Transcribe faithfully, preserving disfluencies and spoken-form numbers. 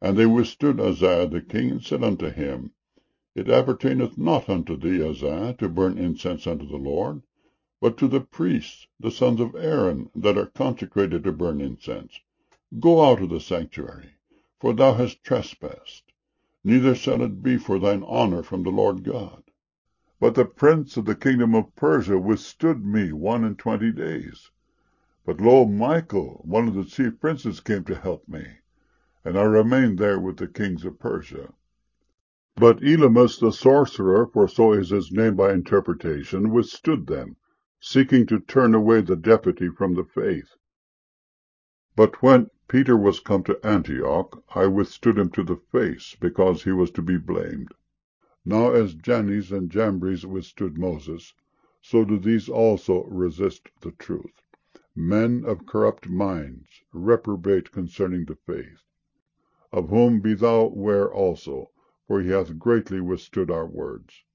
And they withstood Uzziah the king, and said unto him, It appertaineth not unto thee, Uzziah, to burn incense unto the Lord, but to the priests, the sons of Aaron, that are consecrated to burn incense. Go out of the sanctuary, for thou hast trespassed, neither shall it be for thine honor from the Lord God. But the prince of the kingdom of Persia withstood me one and twenty days. But lo, Michael, one of the chief princes, came to help me, and I remained there with the kings of Persia. But Elymas the sorcerer, for so is his name by interpretation, withstood them, seeking to turn away the deputy from the faith. But when Peter was come to Antioch, I withstood him to the face, because he was to be blamed. Now as Jannes and Jambres withstood Moses, so do these also resist the truth. Men of corrupt minds, reprobate concerning the faith, of whom be thou ware also, for he hath greatly withstood our words.